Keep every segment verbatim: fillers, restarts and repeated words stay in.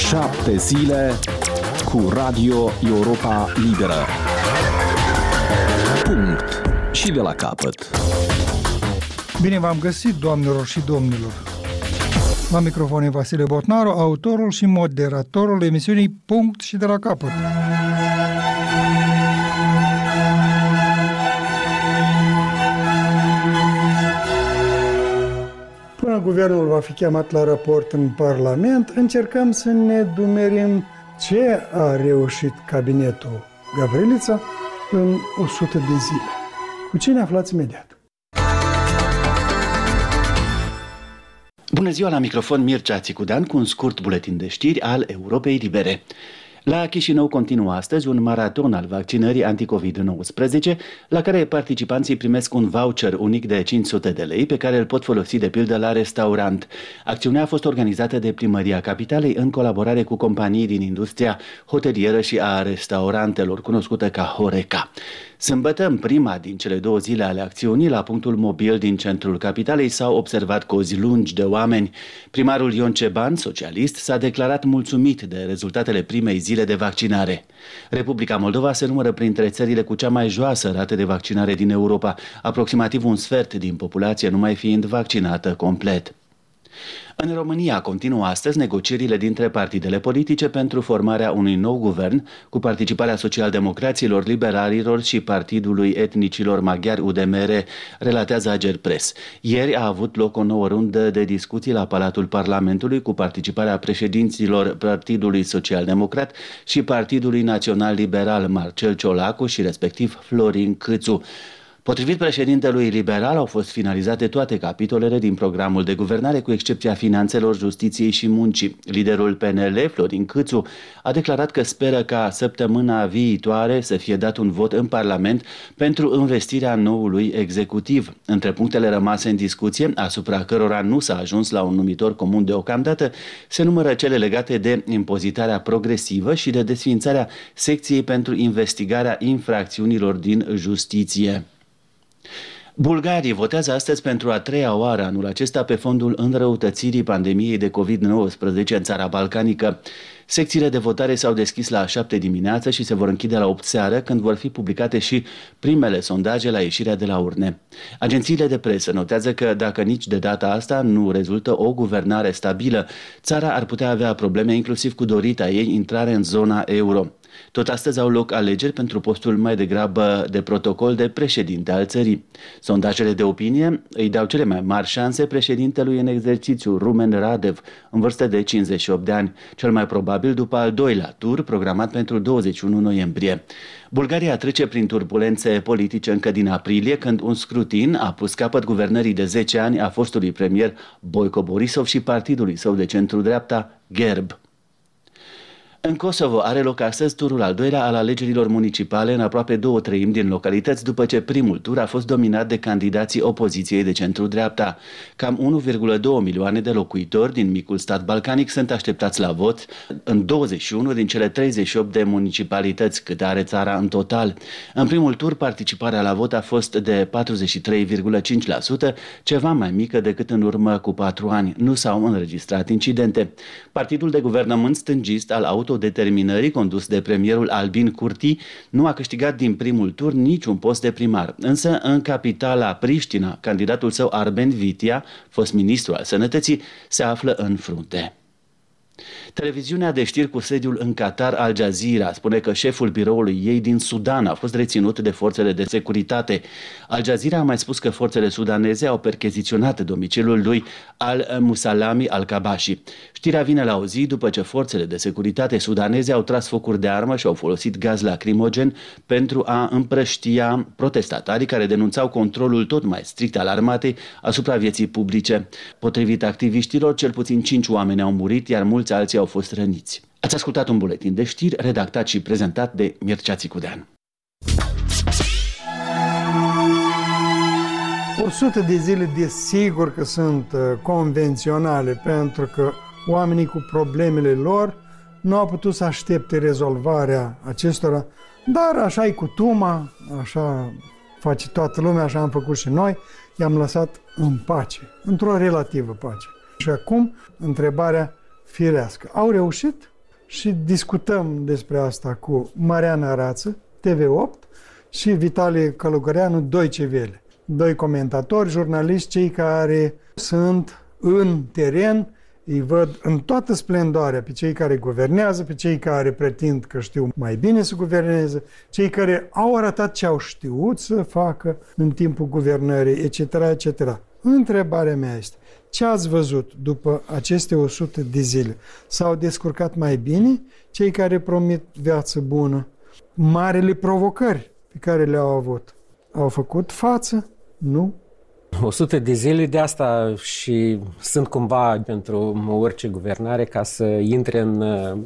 Șapte zile cu Radio Europa Liberă. Punct. Și de la capăt. Bine v-am găsit, doamnelor și domnilor. La microfon e Vasile Botnaru, autorul și moderatorul emisiunii Punct și de la capăt. Până guvernul va fi chemat la raport în Parlament, încercăm să ne dumerim ce a reușit cabinetul Gavrilița în o sută de zile. Cu cine aflați imediat? Bună ziua, la microfon Mircea Țicudean cu un scurt buletin de știri al Europei Libere. La Chișinău continuă astăzi un maraton al vaccinării anticovid nouăsprezece, la care participanții primesc un voucher unic de cinci sute de lei pe care îl pot folosi de pildă la restaurant. Acțiunea a fost organizată de Primăria Capitalei în colaborare cu companii din industria hotelieră și a restaurantelor, cunoscută ca Horeca. Sâmbătă, în prima din cele două zile ale acțiunii, la punctul mobil din centrul capitalei s-au observat cozi lungi de oameni. Primarul Ion Ceban, socialist, s-a declarat mulțumit de rezultatele primei zile de vaccinare. Republica Moldova se numără printre țările cu cea mai joasă rată de vaccinare din Europa, aproximativ un sfert din populație nu mai fiind vaccinată complet. În România continuă astăzi negocierile dintre partidele politice pentru formarea unui nou guvern cu participarea socialdemocraților, liberalilor și partidului etnicilor maghiari U D M R, relatează Agerpres. Ieri a avut loc o nouă rundă de discuții la Palatul Parlamentului cu participarea președinților Partidului Social-Democrat și Partidului Național Liberal Marcel Ciolacu și respectiv Florin Câțu. Potrivit președintelui liberal, au fost finalizate toate capitolele din programul de guvernare, cu excepția finanțelor, justiției și muncii. Liderul P N L, Florin Câțu, a declarat că speră ca săptămâna viitoare să fie dat un vot în Parlament pentru învestirea noului executiv. Între punctele rămase în discuție, asupra cărora nu s-a ajuns la un numitor comun deocamdată, se numără cele legate de impozitarea progresivă și de desființarea secției pentru investigarea infracțiunilor din justiție. Bulgarii votează astăzi pentru a treia oară anul acesta pe fondul înrăutățirii pandemiei de covid nouăsprezece în țara balcanică. Secțiile de votare s-au deschis la șapte dimineață și se vor închide la opt seară, când vor fi publicate și primele sondaje la ieșirea de la urne. Agențiile de presă notează că dacă nici de data asta nu rezultă o guvernare stabilă, țara ar putea avea probleme inclusiv cu dorita ei intrare în zona euro. Tot astăzi au loc alegeri pentru postul mai degrabă de protocol de președinte al țării. Sondajele de opinie îi dau cele mai mari șanse președintelui în exercițiu, Rumen Radev, în vârstă de cincizeci și opt de ani, cel mai probabil după al doilea tur, programat pentru douăzeci și unu noiembrie. Bulgaria trece prin turbulențe politice încă din aprilie, când un scrutin a pus capăt guvernării de zece ani a fostului premier Boico Borisov și partidului său de centru-dreapta, Gerb. În Kosovo are loc astăzi turul al doilea al alegerilor municipale în aproape două treimi din localități, după ce primul tur a fost dominat de candidații opoziției de centru-dreapta. Cam unu virgulă doi milioane de locuitori din micul stat balcanic sunt așteptați la vot în douăzeci și unu din cele treizeci și opt de municipalități cât are țara în total. În primul tur, participarea la vot a fost de patruzeci și trei virgulă cinci la sută, ceva mai mică decât în urmă cu patru ani. Nu s-au înregistrat incidente. Partidul de guvernământ stângist al autodeterminării, condus de premierul Albin Kurti, nu a câștigat din primul tur niciun post de primar. Însă, în capitala Priștina, candidatul său Arben Vitia, fost ministru al sănătății, se află în frunte. Televiziunea de știri cu sediul în Qatar, Al Jazeera, spune că șeful biroului ei din Sudan a fost reținut de forțele de securitate. Al Jazeera a mai spus că forțele sudaneze au percheziționat domiciliul lui Al-Musalami Al-Kabashi. Știrea vine la o zi după ce forțele de securitate sudaneze au tras focuri de armă și au folosit gaz lacrimogen pentru a împrăștia protestatarii care denunțau controlul tot mai strict al armatei asupra vieții publice. Potrivit activiștilor, cel puțin cinci oameni au murit, iar mulți alții au fost răniți. Ați ascultat un buletin de știri redactat și prezentat de Mircea Țicudean. o sută de zile desigur că sunt convenționale, pentru că oamenii cu problemele lor nu au putut să aștepte rezolvarea acestora, dar așa e cutuma, așa face toată lumea, așa am făcut și noi, i-am lăsat în pace, într-o relativă pace. Și acum, întrebarea firească. Au reușit? și discutăm despre asta cu Mariana Rață, T V opt, și Vitalie Călugăreanu, Deutsche Welle. Doi comentatori, jurnaliști, cei care sunt în teren, îi văd în toată splendoarea pe cei care guvernează, pe cei care pretind că știu mai bine să guverneze, cei care au arătat ce au știut să facă în timpul guvernării, et cetera, et cetera. Întrebarea mea este, ce ați văzut după aceste o sută de zile? S-au descurcat mai bine cei care promit viață bună? Marile provocări pe care le-au avut, au făcut față? Nu? o sută de zile, de asta și sunt cumva pentru orice guvernare ca să intre în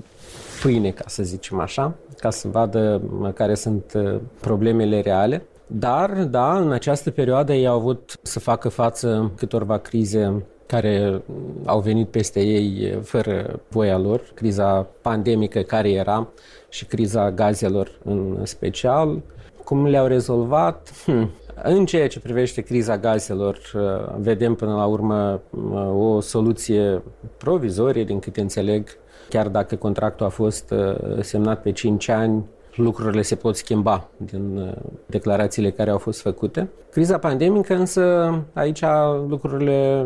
pâine, ca să zicem așa, ca să vadă care sunt problemele reale. Dar, da, în această perioadă ei au avut să facă față câtorva crize care au venit peste ei fără voia lor, criza pandemică care era și criza gazelor în special. Cum le-au rezolvat? Hm. În ceea ce privește criza gazelor, vedem până la urmă o soluție provizorie, din câte înțeleg, chiar dacă contractul a fost semnat pe cinci ani, lucrurile se pot schimba din declarațiile care au fost făcute. Criza pandemică însă, aici lucrurile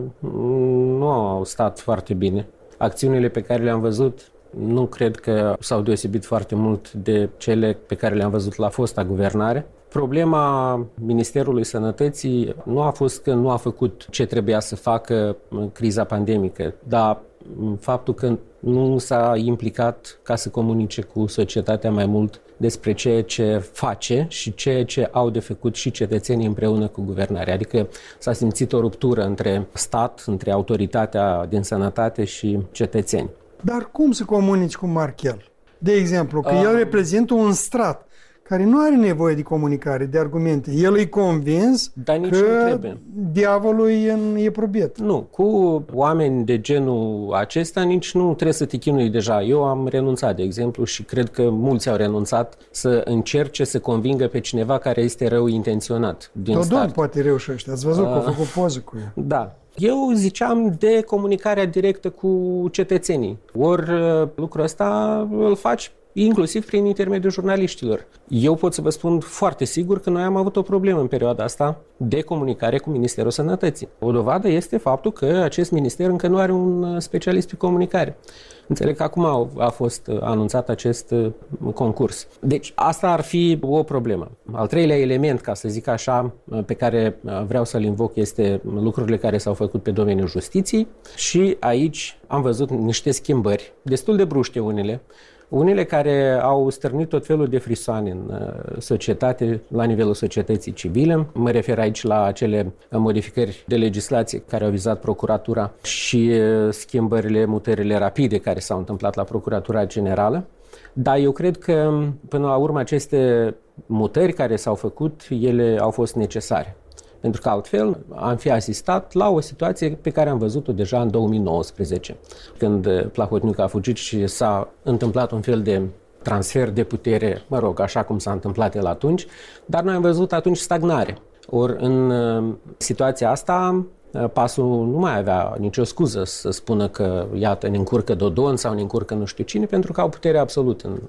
nu au stat foarte bine. Acțiunile pe care le-am văzut nu cred că s-au deosebit foarte mult de cele pe care le-am văzut la fosta guvernare. Problema Ministerului Sănătății nu a fost că nu a făcut ce trebuia să facă în criza pandemică, dar faptul că nu s-a implicat ca să comunice cu societatea mai mult despre ceea ce face și ceea ce au de făcut și cetățenii împreună cu guvernarea. Adică s-a simțit o ruptură între stat, între autoritatea din sănătate și cetățeni. Dar cum să comunici cu Marchel? De exemplu, că uh... el reprezintă un strat care nu are nevoie de comunicare, de argumente. El e convins că diavolul e în eprubet. Nu, cu oameni de genul acesta nici nu trebuie să te chinui deja. Eu am renunțat, de exemplu, și cred că mulți au renunțat să încerce să convingă pe cineva care este rău intenționat din Dodon start. Poate reușește. Ați văzut uh... că a făcut poză cu el. Da. Eu ziceam de comunicarea directă cu cetățenii. Ori lucrul ăsta îl faci inclusiv prin intermediul jurnaliștilor. Eu pot să vă spun foarte sigur că noi am avut o problemă în perioada asta de comunicare cu Ministerul Sănătății. O dovadă este faptul că acest minister încă nu are un specialist pe comunicare. Înțeleg că acum a, a fost anunțat acest concurs. Deci asta ar fi o problemă. Al treilea element, ca să zic așa, pe care vreau să-l invoc este lucrurile care s-au făcut pe domeniul justiției și aici am văzut niște schimbări, destul de bruște unele, unele care au stârnit tot felul de frisoane în societate, la nivelul societății civile. Mă refer aici la acele modificări de legislație care au vizat procuratura și schimbările, mutările rapide care s-au întâmplat la Procuratura Generală. Dar eu cred că, până la urmă, aceste mutări care s-au făcut, ele au fost necesare. Pentru că altfel am fi asistat la o situație pe care am văzut-o deja în două mii nouăsprezece, când Plahotniuc a fugit și s-a întâmplat un fel de transfer de putere, mă rog, așa cum s-a întâmplat el atunci, dar noi am văzut atunci stagnare. Ori în situația asta, Pasul nu mai avea nicio scuză să spună că, iată, ne încurcă Dodon sau ne încurcă nu știu cine, pentru că au putere absolut în,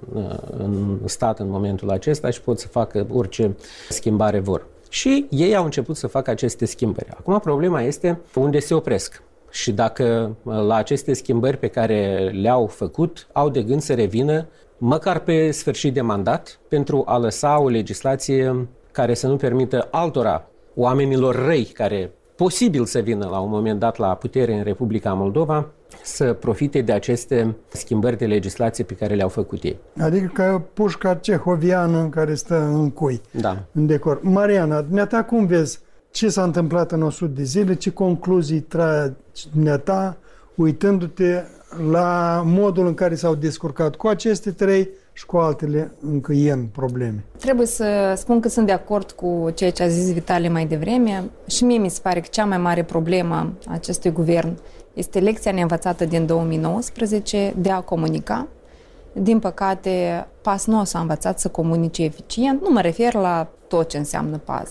în stat în momentul acesta și pot să facă orice schimbare vor. Și ei au început să facă aceste schimbări. Acum problema este unde se opresc și dacă la aceste schimbări pe care le-au făcut au de gând să revină măcar pe sfârșit de mandat pentru a lăsa o legislație care să nu permită altora, oamenilor răi care posibil să vină la un moment dat la putere în Republica Moldova, să profite de aceste schimbări de legislație pe care le-au făcut ei. Adică ca pușca cehoviană care stă în cui, da. În decor. Mariana, dumneata, cum vezi ce s-a întâmplat în o sută de zile, ce concluzii tragi dumneata, uitându-te la modul în care s-au descurcat cu aceste trei și cu altele încă în probleme? Trebuie să spun că sunt de acord cu ceea ce a zis Vitalie mai devreme. Și mie mi se pare că cea mai mare problemă a acestui guvern este lecția neînvățată din două mii nouăsprezece de a comunica. Din păcate, P A S nu s-a învățat să comunice eficient. Nu mă refer la tot ce înseamnă P A S.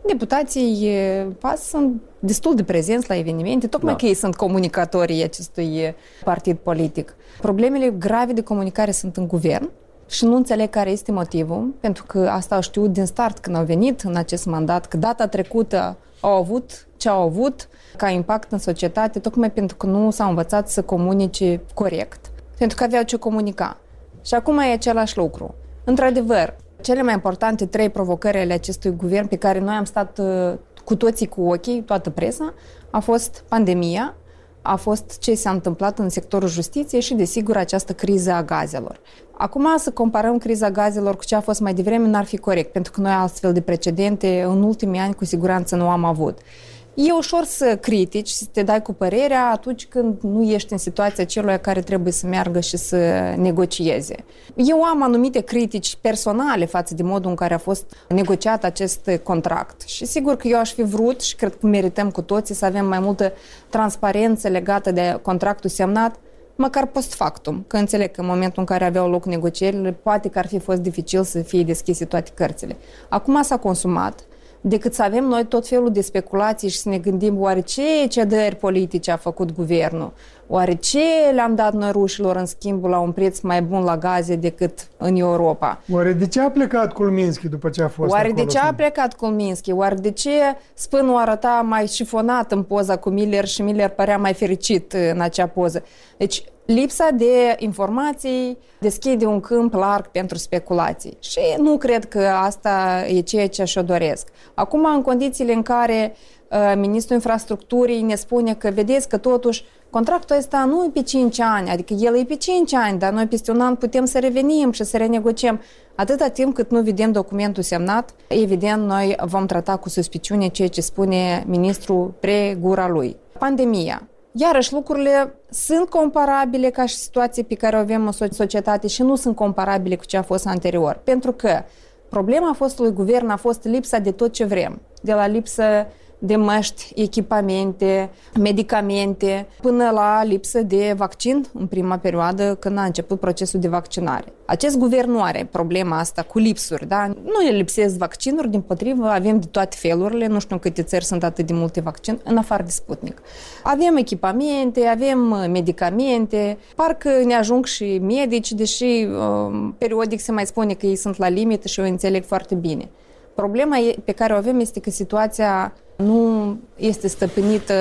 Deputații P A S sunt destul de prezenți la evenimente, tocmai da. Că ei sunt comunicatorii acestui partid politic. Problemele grave de comunicare sunt în guvern și nu înțeleg care este motivul, pentru că asta au știut din start când au venit în acest mandat, că data trecută au avut ce au avut ca impact în societate, tocmai pentru că nu s-au învățat să comunice corect, pentru că aveau ce comunica. Și acum e același lucru. Într-adevăr, cele mai importante trei provocări ale acestui guvern pe care noi am stat uh, cu toții cu ochii, toată presa, a fost pandemia, a fost ce s-a întâmplat în sectorul justiției și, desigur, această criză a gazelor. Acum să comparăm criza gazelor cu ce a fost mai devreme n-ar fi corect, pentru că noi astfel de precedente în ultimii ani cu siguranță nu am avut. E ușor să critici, să te dai cu părerea atunci când nu ești în situația celui care trebuie să meargă și să negocieze. Eu am anumite critici personale față de modul în care a fost negociat acest contract și sigur că eu aș fi vrut și cred că merităm cu toții să avem mai multă transparență legată de contractul semnat, măcar post factum, că înțeleg că în momentul în care aveau loc negocierile, poate că ar fi fost dificil să fie deschise toate cărțile. Acum s-a consumat, decât să avem noi tot felul de speculații și să ne gândim oare ce cedări politice a făcut guvernul, oare ce le-am dat noi rușilor în schimbul la un preț mai bun la gaze decât în Europa. Oare de ce a plecat Kulminski după ce a fost Oare acolo? de ce a plecat Kulminski? Oare de ce spânul arăta mai șifonat în poza cu Miller și Miller părea mai fericit în acea poză? Deci lipsa de informații deschide un câmp larg pentru speculații și nu cred că asta e ceea ce și-o doresc. Acum, în condițiile în care uh, Ministrul Infrastructurii ne spune că vedeți că totuși contractul ăsta nu e pe cinci ani, adică el e pe cinci ani, dar noi peste un an putem să revenim și să renegociem. Atâta timp cât nu vedem documentul semnat, evident, noi vom trata cu suspiciune ceea ce spune ministrul pre gura lui. Pandemia. Iarăși, lucrurile sunt comparabile ca și situații pe care o avem în societate și nu sunt comparabile cu ce a fost anterior. Pentru că problema fostului guvern a fost lipsa de tot ce vrem. De la lipsă de măști, echipamente, medicamente, până la lipsă de vaccin în prima perioadă când a început procesul de vaccinare. Acest guvern nu are problema asta cu lipsuri, da? Nu le lipsesc vaccinuri, dimpotrivă, avem de toate felurile, nu știu în câte țări sunt atât de multe vaccin, în afară de Sputnik. Avem echipamente, avem medicamente, parcă ne ajung și medici, deși uh, periodic se mai spune că ei sunt la limită și eu înțeleg foarte bine. Problema pe care o avem este că situația nu este stăpânită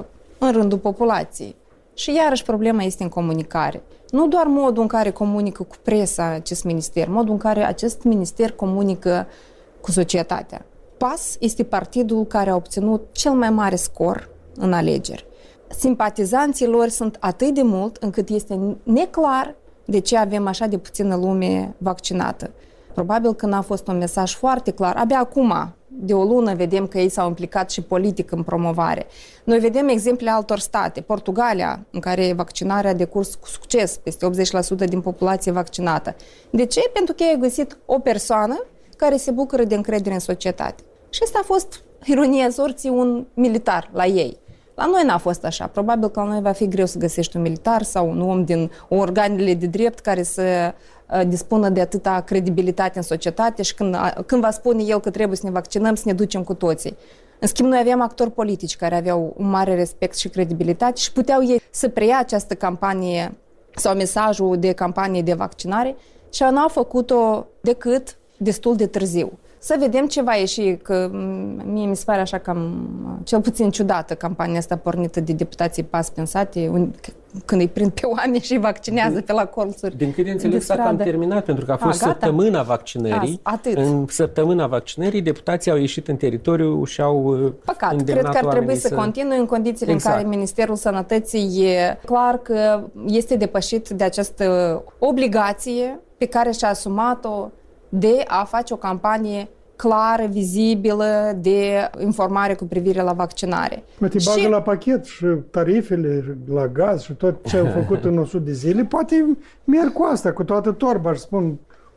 în rândul populației. Și iarăși problema este în comunicare. Nu doar modul în care comunică cu presa acest minister, modul în care acest minister comunică cu societatea. P A S este partidul care a obținut cel mai mare scor în alegeri. Simpatizanții lor sunt atât de mult încât este neclar de ce avem așa de puțină lume vaccinată. Probabil că n-a fost un mesaj foarte clar. Abia acum, de o lună, vedem că ei s-au implicat și politic în promovare. Noi vedem exemple altor state. Portugalia, în care vaccinarea a decurs cu succes, peste optzeci la sută din populație vaccinată. De ce? Pentru că ei au găsit o persoană care se bucură de încredere în societate. Și asta a fost ironia sorții, un militar la ei. La noi n-a fost așa. Probabil că la noi va fi greu să găsești un militar sau un om din organele de drept care să dispună de atâta credibilitate în societate și când, când va spune el că trebuie să ne vaccinăm, să ne ducem cu toții. În schimb, noi aveam actori politici care aveau un mare respect și credibilitate și puteau ei să preia această campanie sau mesajul de campanie de vaccinare și n-au făcut-o decât destul de târziu. Să vedem ce va ieși, că mie mi se pare așa cam, cel puțin ciudată campania asta pornită de deputații P A S pensate, când îi prind pe oameni și îi vaccinează din, pe la colțuri. Din câte înțeleg, s-a cam terminat, pentru că a fost a, săptămâna vaccinării. A, în săptămâna vaccinării, deputații au ieșit în teritoriu și au Păcat, îndemnat cred că ar trebui să, să continue în condițiile exact. În care Ministerul Sănătății e clar că este depășit de această obligație pe care și-a asumat-o de a face o campanie clară, vizibilă, de informare cu privire la vaccinare. Poate și bagă la pachet și tarifele la gaz și tot ce au făcut în o sută de zile, poate merg cu asta, cu toată torba și spun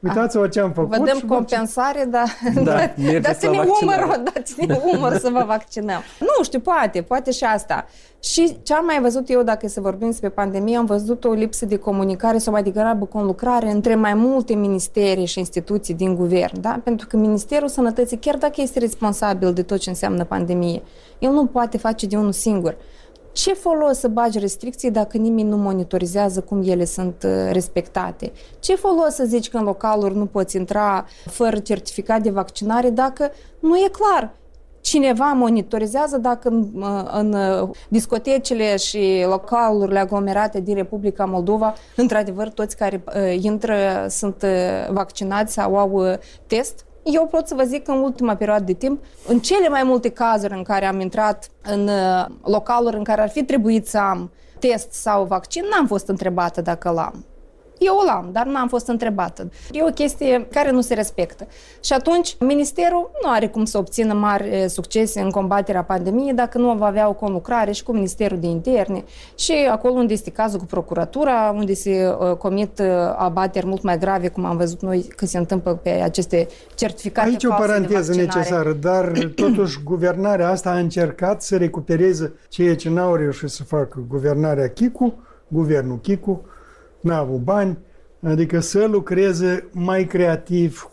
Uitați-vă ce am făcut. Vă dăm compensare, dar Da, dați-ne umăr, dați-ne umăr să vă vaccinăm. Nu știu, poate, poate și asta. Și ce am mai văzut eu, dacă să vorbim despre pandemie, am văzut o lipsă de comunicare sau mai degrabă conlucrare între mai multe ministerii și instituții din guvern, da? Pentru că Ministerul Sănătății, chiar dacă este responsabil de tot ce înseamnă pandemie, el nu poate face de unul singur. Ce folos să bagi restricții dacă nimeni nu monitorizează cum ele sunt respectate? Ce folos să zici că în localuri nu poți intra fără certificat de vaccinare dacă nu e clar? Cineva monitorizează dacă în, în discotecile și localurile aglomerate din Republica Moldova, într-adevăr, toți care uh, intră sunt vaccinați sau au uh, test? Eu pot să vă zic că în ultima perioadă de timp, în cele mai multe cazuri în care am intrat în uh, localuri în care ar fi trebuit să am test sau vaccin, n-am fost întrebată dacă l-am. Eu l-am, dar n-am fost întrebată. E o chestie care nu se respectă. Și atunci, Ministerul nu are cum să obțină mari succese în combaterea pandemiei dacă nu va avea o conlucrare și cu Ministerul de Interne și acolo unde este cazul cu procuratura, unde se uh, comit uh, abateri mult mai grave, cum am văzut noi că se întâmplă pe aceste certificate false de vaccinare. Aici o paranteză necesară, dar totuși guvernarea asta a încercat să recupereze ceea ce n-au reușit să facă guvernarea Chicu, guvernul Chicu, n-a avut bani, adică să lucreze mai creativ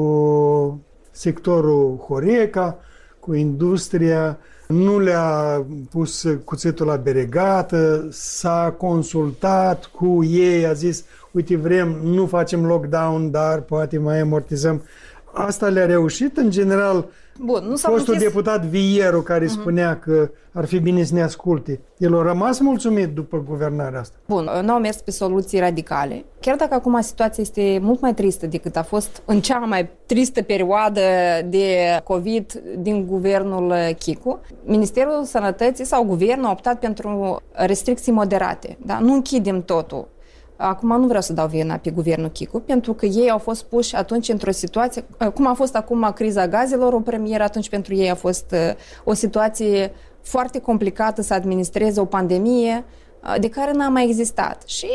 cu sectorul Horeca, cu industria, nu le-a pus cuțitul la beregată, s-a consultat cu ei, a zis, uite, vrem, nu facem lockdown, dar poate mai amortizăm. Asta le-a reușit, în general. Bun, nu s-a fostul închis... deputat Vieru, care uh-huh. spunea că ar fi bine să ne asculte, el a rămas mulțumit după guvernarea asta. Bun, nu au mers pe soluții radicale. Chiar dacă acum situația este mult mai tristă decât a fost în cea mai tristă perioadă de COVID din guvernul Chicu, Ministerul Sănătății sau guvernul a optat pentru restricții moderate. Da? Nu închidem totul. Acum nu vreau să dau vina pe guvernul Chicu, pentru că ei au fost puși atunci într-o situație, cum a fost acum criza gazelor, o premieră, atunci pentru ei a fost o situație foarte complicată să administreze o pandemie de care n-a mai existat. Și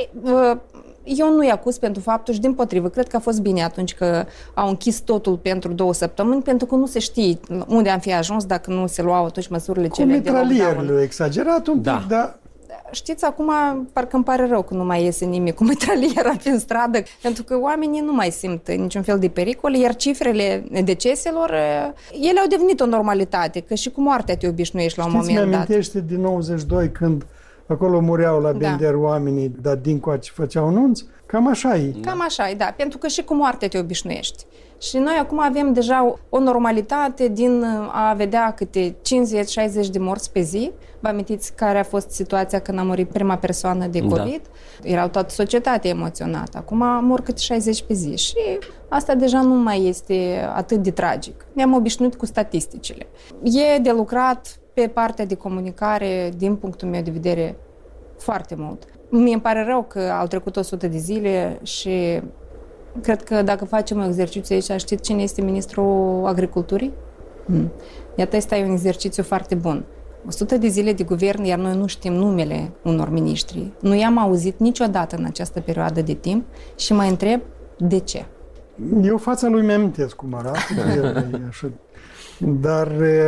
eu nu-i acuz pentru faptul și dimpotrivă, cred că a fost bine atunci că au închis totul pentru două săptămâni, pentru că nu se știe unde am fi ajuns dacă nu se luau atunci măsurile cele de lockdown. Cu mitralierele, exagerat un pic, da. dar... Știți, acum parcă îmi pare rău că nu mai iese nimic cu mitraliera pe stradă, pentru că oamenii nu mai simt niciun fel de pericol, iar cifrele deceselor, ele au devenit o normalitate, că și cu moartea te obișnuiești la un Știți, moment dat. mi-amintește din nouăzeci și doi când acolo mureau la Bender da. oamenii, dar dincoace făceau nunț, cam așa e. Cam așa e, da, pentru că și cu moartea te obișnuiești. Și noi acum avem deja o normalitate din a vedea câte cincizeci șaizeci de morți pe zi. Vă amintiți care a fost situația când a murit prima persoană de COVID? Da. Erau toată societatea emoționată. Acum mor câte șaizeci pe zi și asta deja nu mai este atât de tragic. Ne-am obișnuit cu statisticile. E de lucrat pe partea de comunicare, din punctul meu de vedere, foarte mult. Mie îmi pare rău că au trecut o sută de zile și cred că dacă facem un exercițiu aici, știți cine este ministrul agriculturii? Hmm. Iată, ăsta e un exercițiu foarte bun. o sută de zile de guvern, iar noi nu știm numele unor miniștri. Nu i-am auzit niciodată în această perioadă de timp și mă întreb de ce. Eu fața lui mi-amintesc cum arată, așa. Dar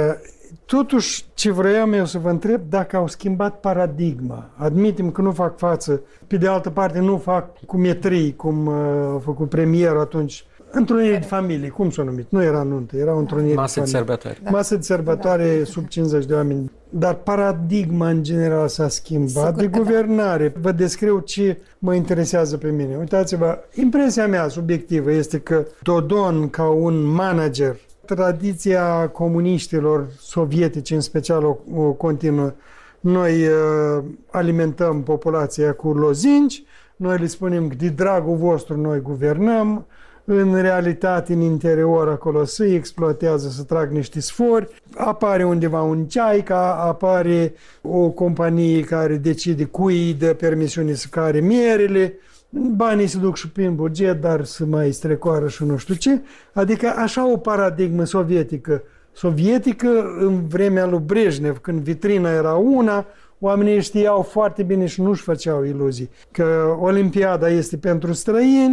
totuși ce vroiam eu să vă întreb dacă au schimbat paradigma. Admitem că nu fac față, pe de altă parte nu fac cu metrii, cum a făcut premierul atunci. Întruniri de familie, cum s-a numit? Nu era nuntă, era o întrunire Masă de de sărbători. Da. Masă de sărbătoare da. sub cincizeci de oameni. Dar paradigma în general s-a schimbat. Sigur de guvernare. Da. Vă descriu ce mă interesează pe mine. Uitați-vă, impresia mea subiectivă este că Dodon, ca un manager, tradiția comuniștilor sovietici în special o, o continuă. Noi uh, alimentăm populația cu lozinci, noi le spunem că de dragul vostru noi guvernăm, în realitate, în interior, acolo se exploatează, să trag niște sfori, apare undeva un ceaica, apare o companie care decide cui îi dă permisiune să care mierele, banii se duc și prin buget, dar să mai strecoară și nu știu ce. Adică așa o paradigmă sovietică. Sovietică în vremea lui Brejnev, când vitrina era una, oamenii știau foarte bine și nu-și făceau iluzii că Olimpiada este pentru străini,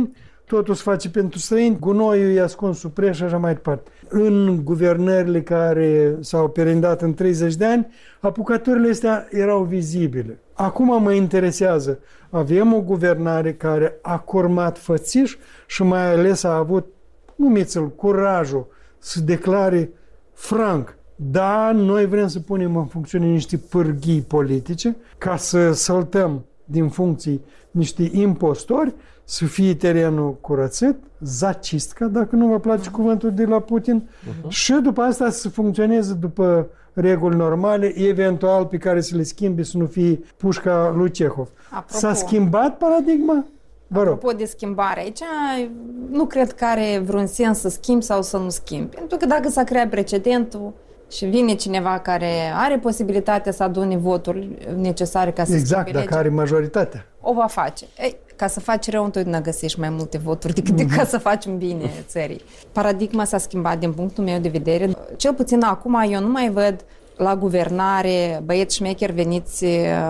totul se face pentru străini, gunoiul e ascuns sub preș și așa mai departe. În guvernările care s-au perindat în treizeci de ani, apucăturile astea erau vizibile. Acum mă interesează, avem o guvernare care a curmat fățiș și mai ales a avut, numiți-l, curajul să declare franc: da, noi vrem să punem în funcțiune niște pârghii politice ca să săltăm din funcții niște impostori, să fie terenul curățit, zacistca, dacă nu vă place cuvântul de la Putin, uh-huh. și după asta să funcționeze după reguli normale, eventual pe care să le schimbe, să nu fie pușca lui Cehov. Apropo, s-a schimbat paradigma? Vă rog. Apropo de schimbare, aici nu cred că are vreun sens să schimbi sau să nu schimbi. Pentru că dacă s-a creat precedentul și vine cineva care are posibilitatea să adune voturi necesare ca să exact, schimbe dacă legea, are majoritatea, o va face. Ei, ca să faci rău, întotdeauna găsești mai multe voturi decât mm-hmm. ca să facem bine țării. Paradigma s-a schimbat din punctul meu de vedere. Cel puțin acum eu nu mai văd la guvernare băieți șmecheri veniți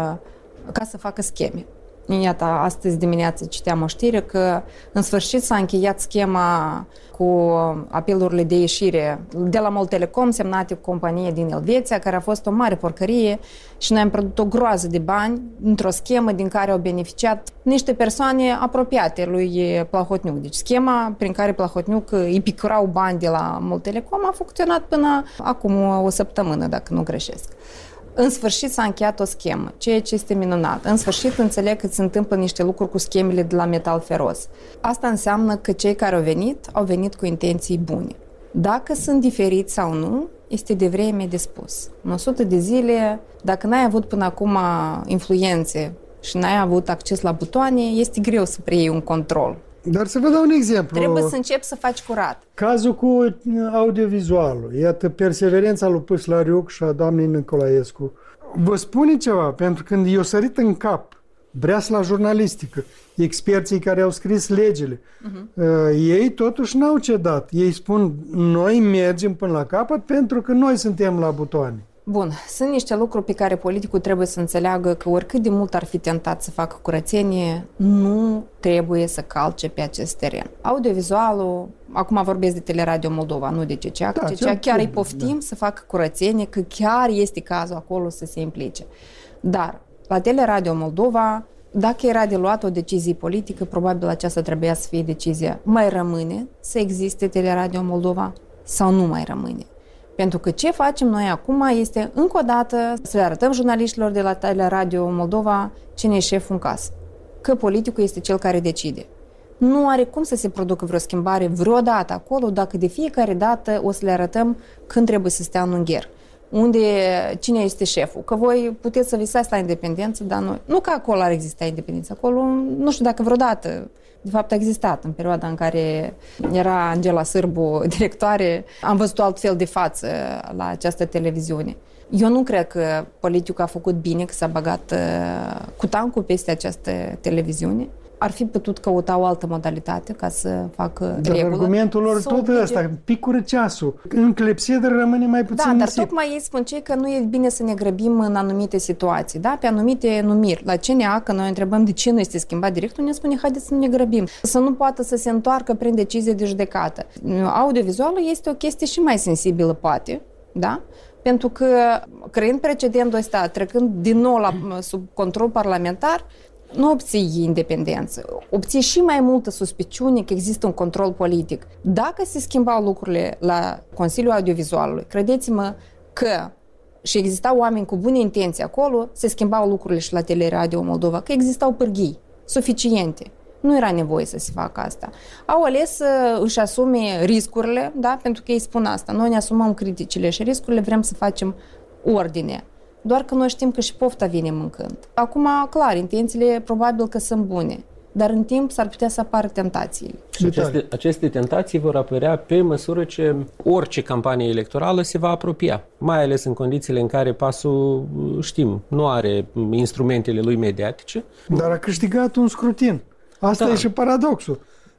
ca să facă scheme. Iată, astăzi dimineață citeam o știre că în sfârșit s-a încheiat schema cu apelurile de ieșire de la Moltelecom, semnate cu companie din Elveția, care a fost o mare porcărie și noi am pierdut o groază de bani într-o schemă din care au beneficiat niște persoane apropiate lui Plahotniuc. Deci schema prin care Plahotniuc îi picurau bani de la Moltelecom a funcționat până acum o săptămână, dacă nu greșesc. În sfârșit s-a încheiat o schemă, ceea ce este minunat. În sfârșit înțeleg că se întâmplă niște lucruri cu schemele de la Metal Feroz. Asta înseamnă că cei care au venit, au venit cu intenții bune. Dacă sunt diferiți sau nu, este de vreme de spus. În o sută de zile, dacă n-ai avut până acum influențe și n-ai avut acces la butoane, este greu să preiei un control. Dar să vă dau un exemplu. Trebuie să începi să faci curat. Cazul cu audiovizualul. Iată, perseverența lui Păslariuc și a doamnei Nicolaescu. Vă spune ceva, pentru că când i-o sărit în cap breasla jurnalistică, experții care au scris legile, uh-huh. ei totuși n-au cedat. Ei spun, noi mergem până la capăt pentru că noi suntem la butoane. Bun, sunt niște lucruri pe care politicul trebuie să înțeleagă că oricât de mult ar fi tentat să facă curățenie, nu trebuie să calce pe acest teren. Audiovizualul, acum vorbesc de Teleradio Moldova, nu de C C A, că da, C C A chiar îi poftim da. să facă curățenie, că chiar este cazul acolo să se implice. Dar la Teleradio Moldova, dacă era de luat o decizie politică, probabil aceasta trebuia să fie decizia. Mai rămâne să existe Teleradio Moldova sau nu mai rămâne? Pentru că ce facem noi acum este, încă o dată, să le arătăm jurnaliștilor de la Teleradio Moldova cine e șeful în casă. Că politicul este cel care decide. Nu are cum să se producă vreo schimbare vreodată acolo, dacă de fiecare dată o să le arătăm când trebuie să stea în ungher. Unde, cine este șeful. Că voi puteți să visați la independență, dar nu. Nu că acolo ar exista independență. Acolo, nu știu dacă vreodată, de fapt a existat în perioada în care era Angela Sârbu directoare, am văzut altfel de față la această televiziune. Eu nu cred că politicul a făcut bine că s-a băgat uh, cu tancul peste această televiziune. Ar fi putut căuta o altă modalitate ca să facă dar regulă. Argumentul lor tot oblige... ăsta, picură ceasul. În clepsidă rămâne mai puțin Da, dar nisip. tocmai ei spun cei că nu e bine să ne grăbim în anumite situații, da? Pe anumite numiri. La C N A, că noi întrebăm de ce nu este schimbat directul, ne spune haideți să nu ne grăbim. Să nu poată să se întoarcă prin decizie de judecată. Audiovizualul este o chestie și mai sensibilă, poate, da? Pentru că, creând precedentul ăsta, trecând din nou la, sub control parlamentar, nu obții independență, obții și mai multă suspiciune că există un control politic. Dacă se schimbau lucrurile la Consiliul Audiovizualului, credeți-mă că și existau oameni cu bune intenții acolo, se schimbau lucrurile și la Teleradio Moldova, că existau pârghii suficiente. Nu era nevoie să se facă asta. Au ales să își asume riscurile, da? Pentru că ei spun asta. Noi ne asumăm criticile și riscurile, vrem să facem ordine. Doar că noi știm că și pofta vine mâncând. Acum, clar, intențiile probabil că sunt bune, dar în timp s-ar putea să apară tentațiile. Și aceste, aceste tentații vor apărea pe măsură ce orice campanie electorală se va apropia, mai ales în condițiile în care PAS-ul, știm, nu are instrumentele lui mediatice. Dar a câștigat un scrutin. Asta da. E și paradoxul.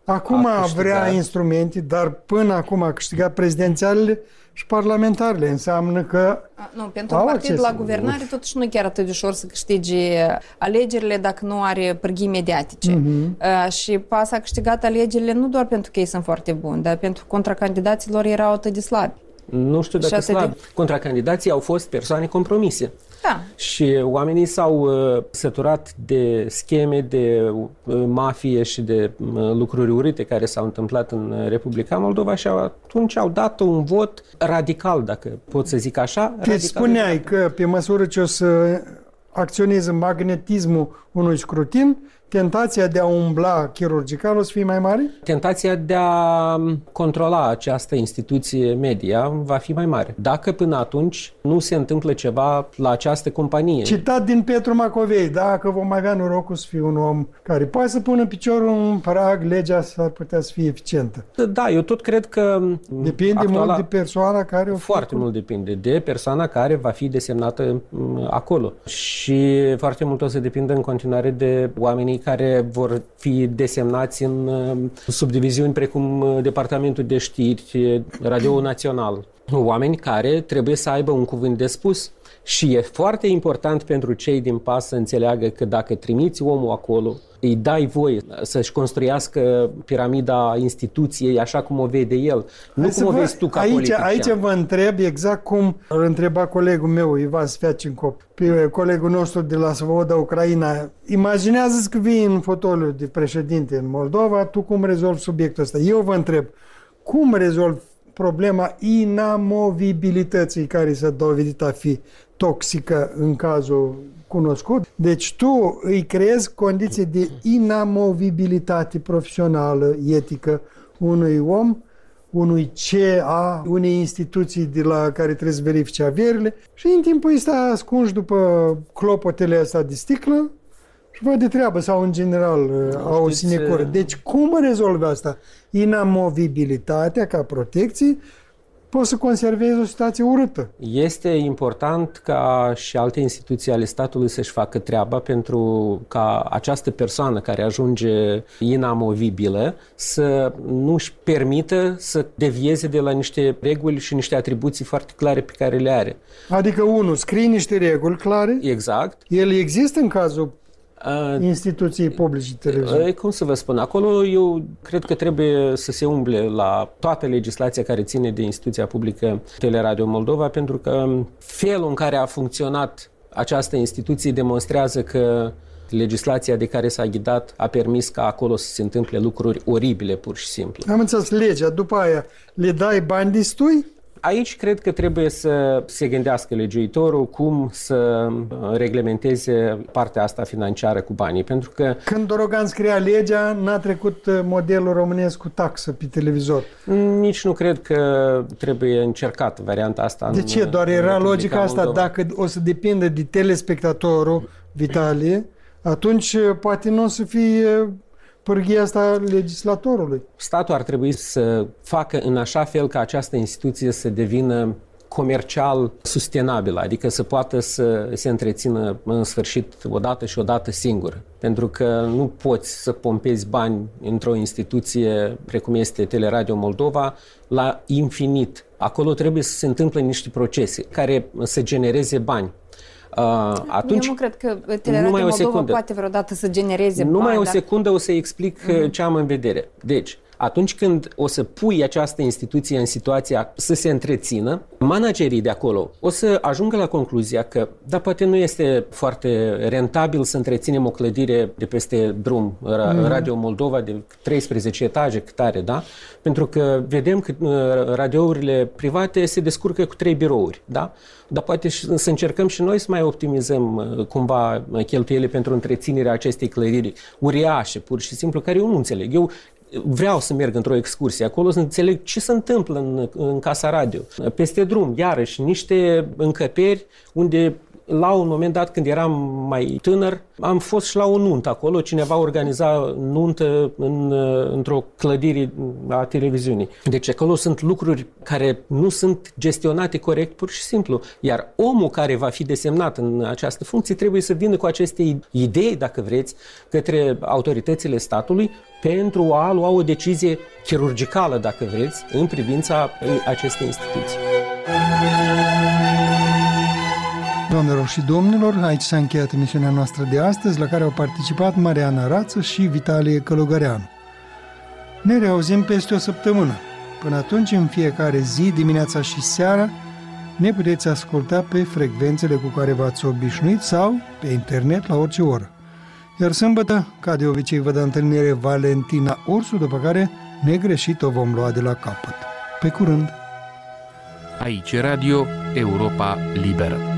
Acum a câștigat. vrea instrumente, dar până acum a câștigat prezidențialele și parlamentarele. Înseamnă că Nu, pentru un partid la guvernare totuși nu e chiar atât de ușor să câștige alegerile dacă nu are pârghii mediatice. Uh-huh. Și P A S a câștigat alegerile nu doar pentru că ei sunt foarte buni, dar pentru că contracandidaților erau atât de slabi. Nu știu dacă slab. De... Contracandidații au fost persoane compromise. Da. Și oamenii s-au uh, săturat de scheme, de uh, mafie și de uh, lucruri urâte care s-au întâmplat în Republica Moldova și au, atunci au dat un vot radical, dacă pot să zic așa. Te spuneai că pe măsură ce o să acționeze magnetismul unui scrutin, tentația de a umbla chirurgical o să fie mai mare? Tentația de a controla această instituție media va fi mai mare. Dacă până atunci nu se întâmplă ceva la această companie. Citat din Petru Macovei, dacă vom avea norocul să fie un om care poate să pună piciorul în prag, legea s-ar putea să fie eficientă. Da, eu tot cred că... Depinde actuala... mult de persoana care o Foarte mult depinde de persoana care va fi desemnată acolo. Și foarte mult o să depindă în continuare de oamenii care vor fi desemnați în subdiviziuni precum Departamentul de Știri, Radio Național. Oameni care trebuie să aibă un cuvânt de spus. Și e foarte important pentru cei din P A S să înțeleagă că dacă trimiți omul acolo, îi dai voie să-și construiască piramida instituției așa cum o vede el, nu Hai cum o vă, vezi tu ca aici, politician. Aici vă întreb exact cum îl întreba colegul meu, Ivan Sfiacincop, pe colegul nostru de la Svoboda, Ucraina. Imaginează-ți că vii în fotoliu de președinte în Moldova, tu cum rezolvi subiectul ăsta? Eu vă întreb, cum rezolvi problema inamovibilității care s-a dovedit a fi toxică în cazul cunoscut? Deci tu îi creezi condiții de inamovibilitate profesională, etică unui om, unui C A, unei instituții de la care trebuie să verifice averile și în timpul ăsta ascunși după clopotele astea de sticlă și văd de treabă sau în general nu, au o sinecură. Deci cum rezolvi asta? Inamovibilitatea ca protecție, poți să conservezi o situație urâtă. Este important ca și alte instituții ale statului să-și facă treaba pentru ca această persoană care ajunge inamovibilă să nu-și permită să devieze de la niște reguli și niște atribuții foarte clare pe care le are. Adică, unul, scrie niște reguli clare. Exact. Ele există în cazul instituții publice televiziune. Cum să vă spun, acolo eu cred că trebuie să se umble la toată legislația care ține de instituția publică Teleradio Moldova, pentru că felul în care a funcționat această instituție demonstrează că legislația de care s-a ghidat a permis ca acolo să se întâmple lucruri oribile, pur și simplu. Am înțeles legea, după aia le dai bani destui? Aici cred că trebuie să se gândească legiuitorul cum să reglementeze partea asta financiară cu banii, pentru că... Când Dorogan scria legea, n-a trecut modelul românesc cu taxă pe televizor. Nici nu cred că trebuie încercat varianta asta. De ce? Doar era logica asta, Moldova. Dacă o să depindă de telespectatorul, Vitalie, atunci poate nu o să fie pârghia asta legislatorului. Statul ar trebui să facă în așa fel ca această instituție să devină comercial sustenabilă, adică să poată să se întrețină în sfârșit odată și odată singură. Pentru că nu poți să pompezi bani într-o instituție precum este Teleradio Moldova la infinit. Acolo trebuie să se întâmple niște procese care să genereze bani. Uh, atunci, Eu nu cred că Teleradio Moldova poate vreodată să genereze bani. Numai o secundă o să explic uh-huh. ce am în vedere. Deci, atunci când o să pui această instituție în situația să se întrețină, managerii de acolo o să ajungă la concluzia că, da, poate nu este foarte rentabil să întreținem o clădire de peste drum, Radio Moldova, de treisprezece etaje, cât are, da? Pentru că vedem că radiourile private se descurcă cu trei birouri, da? Dar poate să încercăm și noi să mai optimizăm cumva cheltuielile pentru întreținerea acestei clădiri uriașe, pur și simplu, care eu nu înțeleg. Eu vreau să merg într-o excursie acolo să înțeleg ce se întâmplă în, în Casa Radio. Peste drum, iarăși, niște încăperi unde la un moment dat, când eram mai tânăr, am fost și la o nuntă acolo. Cineva organiza nuntă în, într-o clădire a televiziunii. Deci acolo sunt lucruri care nu sunt gestionate corect, pur și simplu. Iar omul care va fi desemnat în această funcție trebuie să vină cu aceste idei, dacă vreți, către autoritățile statului pentru a lua o decizie chirurgicală, dacă vreți, în privința acestei instituții. Doamnelor și domnilor, aici s-a încheiat emisiunea noastră de astăzi, la care au participat Mariana Rață și Vitalie Călugăreanu. Ne reauzim peste o săptămână. Până atunci, în fiecare zi, dimineața și seara, ne puteți asculta pe frecvențele cu care v-ați obișnuit sau pe internet la orice oră. Iar sâmbătă, ca de obicei, vă dă întâlnire Valentina Ursu, după care negreșit o vom lua de la capăt. Pe curând! Aici Radio Europa Liberă.